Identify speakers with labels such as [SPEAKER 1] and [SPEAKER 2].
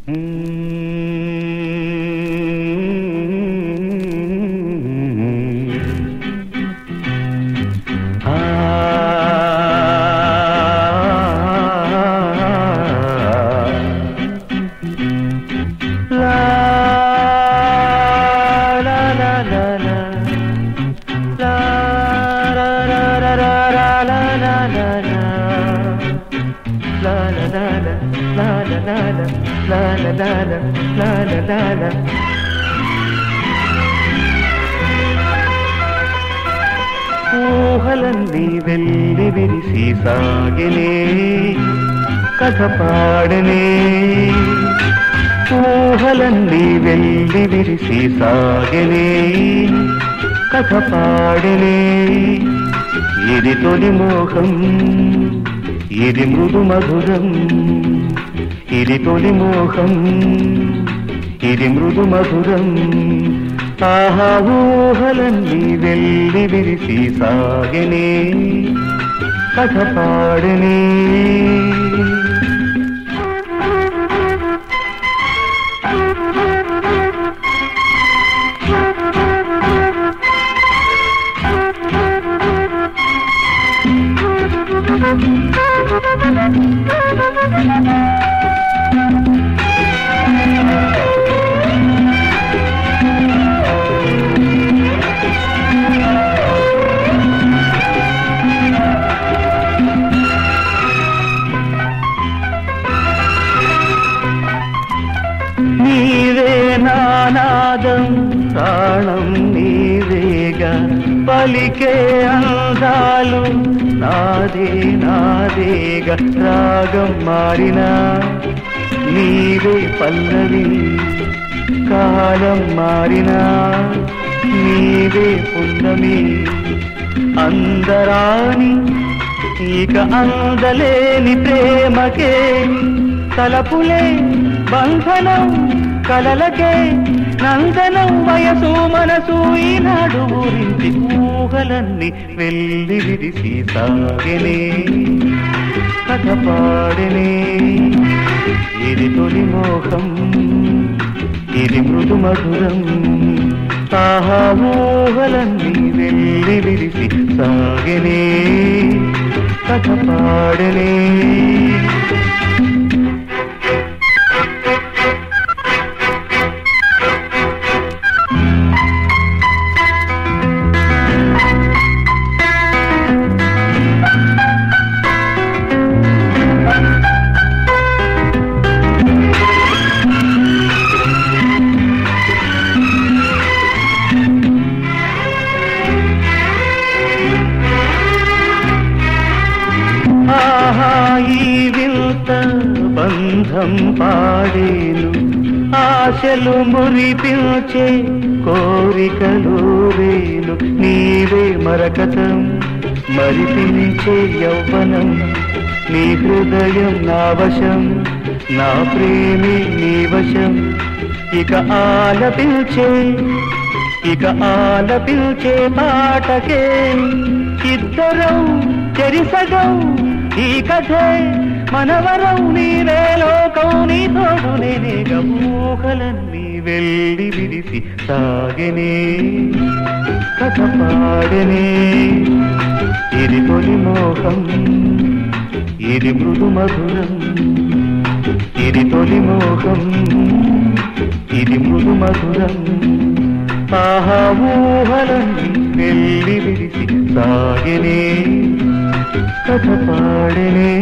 [SPEAKER 1] ఊహలన్నీ వెళ్ళి విరిసి సాగినే కథ పాడనే ఊహలన్నీ వెళ్ళి విరిసి సాగినే కథ పాడనే ఇది తొలి మోహం ఇది మృదు మధురం ఇది తొలి మోహం ఇది మృదు మధురం ఆహా ఊహలన్నీ వెళ్ళి విరిసి సాగనే కథ పాడనే నీవే నానాదం ప్రాణం నీవేగా పలికే అందాలు నాదే నాదేగా రాగం మారినా నీవే పల్లవి కాలం మారినా నీవే పున్నమి అందరాని ఇక అందలేని ప్రేమకే తలపులే బంధనం కలలకే నందనం వయసు మనసు ఈనాడు ఊరించి ఊహలన్నీ వెళ్ళి విరిసి సాగనే కథ పాడనే ఇది తొలి మోహం ఇది మృదు మధురం ఆహా ఊహలన్నీ వెళ్ళి విరిసి సాగనే కథ పాడనే బంధం పాడేను ఆశలు మురిపించే కోరికలు రేను నీవే మరకతం మరిపించే యౌవనం నీ హృదయం నా వశం నా ప్రేమి నీ వశం ఇక ఆలపించే పాటకే ఇద్దరం చెరిసగం ఈ కథే మనవరం నీవే లోకం నీ తోడు నేనేగా ఊహలన్నీ వెళ్ళి విరిసి సాగనే కథ పాడనే ఇది తొలి మోహం ఇది మృదు మధురం ఇది తొలి మోహం ఇది మృదు మధురం ఆహా ఊహలన్నీ వెళ్ళి విరిసి సాగనే కథ పాడనే